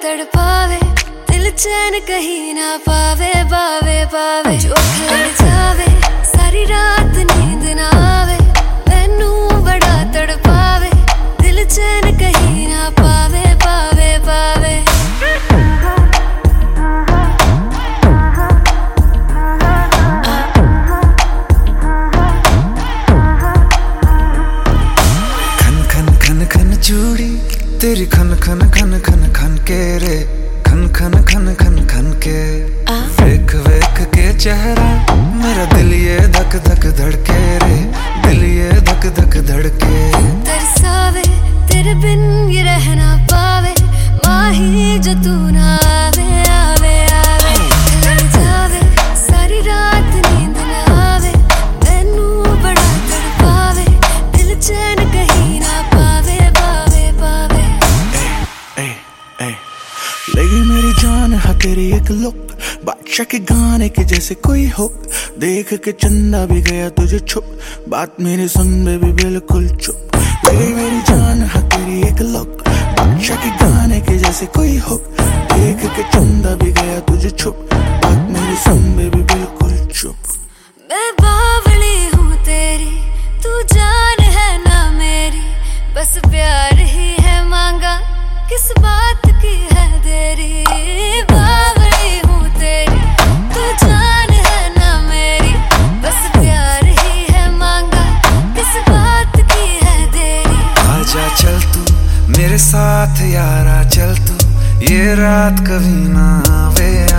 तड़पावे, दिल चैन कहीं ना पावे, पावे पावे। जो खिल जावे सारी रात नींद ना आवे, मैनू बड़ा तड़पावे, दिल चैन कहीं ना पावे, पावे पावे। चूड़ी तेरी खन खन खन खन खन के रे, खन खन खन खन खन के। वेख वेख के चेहरा मेरा दिल ये धक धक धड़के रे, दिल ये धक धक धड़के। तरसावे तेरे बिन ये रह ना पावे, माही जो तू ना आवे, आवे आवे। लड़ जावे सारी रात नींद ना आवे, मैनू बड़ा तड़पावे, दिल चैन कहीं ना पावे, पावे पावे। लगी मेरी जान है तेरी एक लुक, बादशाह के गाने के जैसे कोई हुक। देख के चंदा भी गया तुझे छुप, बात मेरी सुन बेबी बिल्कुल चुप। लगी मेरी जान है तेरी एक लुक, बादशाह के गाने के जैसे कोई हुक। देख के चंदा भी गया तुझे छुप, बात मेरी सुन बेबी बिल्कुल चुप। मैं बावली हूँ तेरी, तू जान है ना मेरी, बस प्यार ही है मांगा, किस बात की है देरी। बावली हूँ तेरी, तू जान है ना मेरी, बस प्यार ही है मांगा, किस बात की है देरी। आजा चल तू मेरे साथ यारा, चल तू ये रात कभी ना आवे।